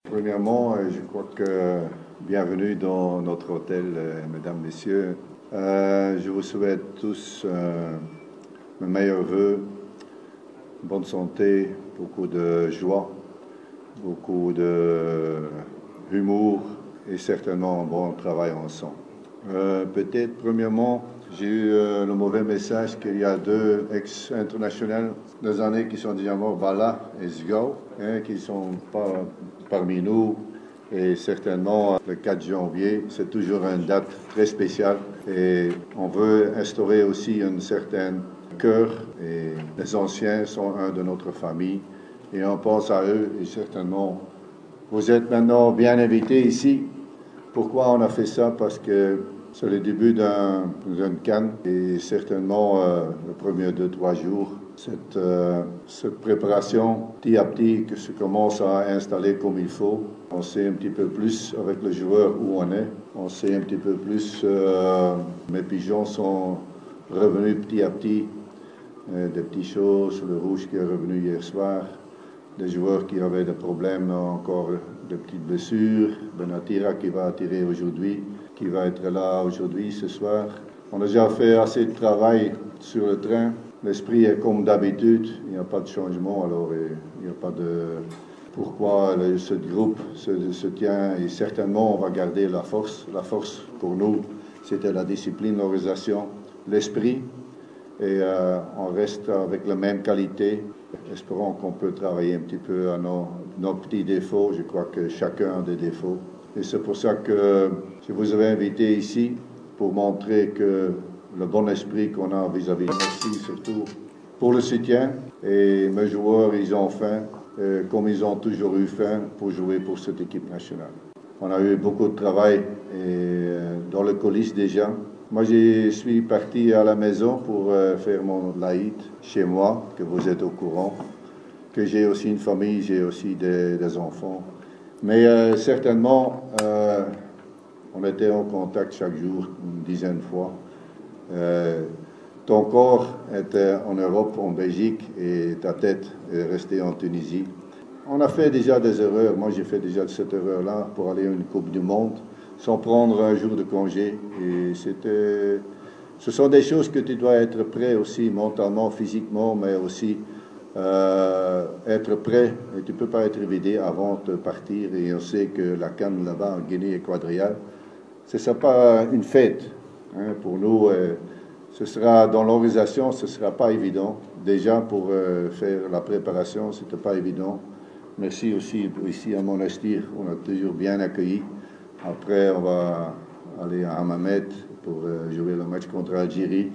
Premièrement, je crois que bienvenue dans notre hôtel, mesdames, messieurs. Je vous souhaite tous mes meilleurs vœux, bonne santé, beaucoup de joie, beaucoup d'humour et certainement un bon travail ensemble. Peut-être, premièrement, j'ai eu le mauvais message qu'il y a deux ex-internationaux des années qui sont déjà morts, Bala et Sgao, qui ne sont pas parmi nous. Et certainement, le 4 janvier, c'est toujours une date très spéciale. Et on veut instaurer aussi un certain cœur. Et les anciens sont un de notre famille. Et on pense à eux. Et certainement, vous êtes maintenant bien invités ici. Pourquoi on a fait ça? Parce que c'est le début d'une CAN et certainement le premier 2-3 jours, cette préparation, petit à petit, que se commence à installer comme il faut. On sait un petit peu plus avec le joueur où on est. On sait un petit peu plus. Mes pigeons sont revenus petit à petit. Des petites choses, le rouge qui est revenu hier soir. Des joueurs qui avaient des problèmes, encore de petites blessures. Benatira qui va attirer aujourd'hui, qui va être là aujourd'hui, ce soir. On a déjà fait assez de travail sur le train. L'esprit est comme d'habitude, il n'y a pas de changement, alors il n'y a pas de... Pourquoi ce groupe se tient, et certainement on va garder la force. La force pour nous, c'était la discipline, l'organisation, l'esprit, et on reste avec la même qualité. Espérons qu'on peut travailler un petit peu à nos petits défauts. Je crois que chacun a des défauts. Et c'est pour ça que je vous avais invité ici pour montrer que le bon esprit qu'on a vis-à-vis de nous, surtout pour le soutien. Et mes joueurs, ils ont faim, comme ils ont toujours eu faim pour jouer pour cette équipe nationale. On a eu beaucoup de travail dans le coulisses déjà. Moi, je suis parti à la maison pour faire mon laït chez moi, que vous êtes au courant, que j'ai aussi une famille, j'ai aussi des enfants. Mais certainement, on était en contact chaque jour, une dizaine de fois. Ton corps était en Europe, en Belgique, et ta tête est restée en Tunisie. On a fait déjà des erreurs. Moi, j'ai fait déjà cette erreur-là pour aller à une Coupe du Monde sans prendre un jour de congé. Et ce sont des choses que tu dois être prêt aussi, mentalement, physiquement, mais aussi être prêt. Et tu ne peux pas être vidé avant de partir. Et on sait que la CAN là-bas, en Guinée équatoriale, ce ne sera pas une fête. Pour nous, ce sera dans l'organisation, ce ne sera pas évident. Déjà, pour faire la préparation, ce n'était pas évident. Merci aussi ici à Monastir, on a toujours bien accueilli. Après, on va aller à Hammamet pour jouer le match contre l'Algérie.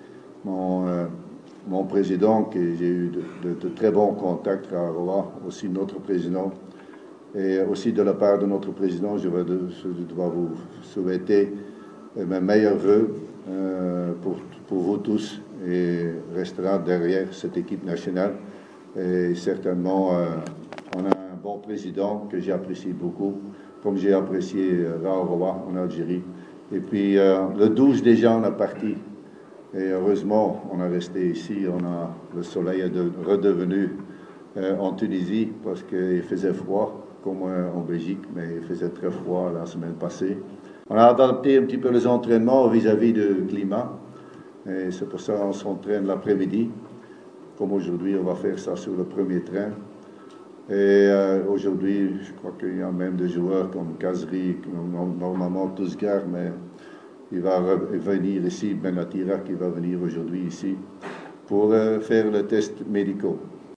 Mon président, que j'ai eu de très bons contacts à Roa, aussi notre président, et aussi de la part de notre président, je dois vous souhaiter mes meilleurs vœux pour vous tous et restera derrière cette équipe nationale. Et certainement, on a un bon président que j'apprécie beaucoup, comme j'ai apprécié Raoua en Algérie. Et puis, le 12 déjà, on a parti. Et heureusement, on est resté ici. Le soleil est redevenu en Tunisie parce qu'il faisait froid, comme en Belgique, mais il faisait très froid la semaine passée. On a adapté un petit peu les entraînements vis-à-vis du climat. Et c'est pour ça qu'on s'entraîne l'après-midi. Comme aujourd'hui, on va faire ça sur le premier train. Et aujourd'hui, je crois qu'il y a même des joueurs comme Kazri, normalement Tousgar, mais il va venir ici, Benatira qui va venir aujourd'hui ici, pour faire le test médical.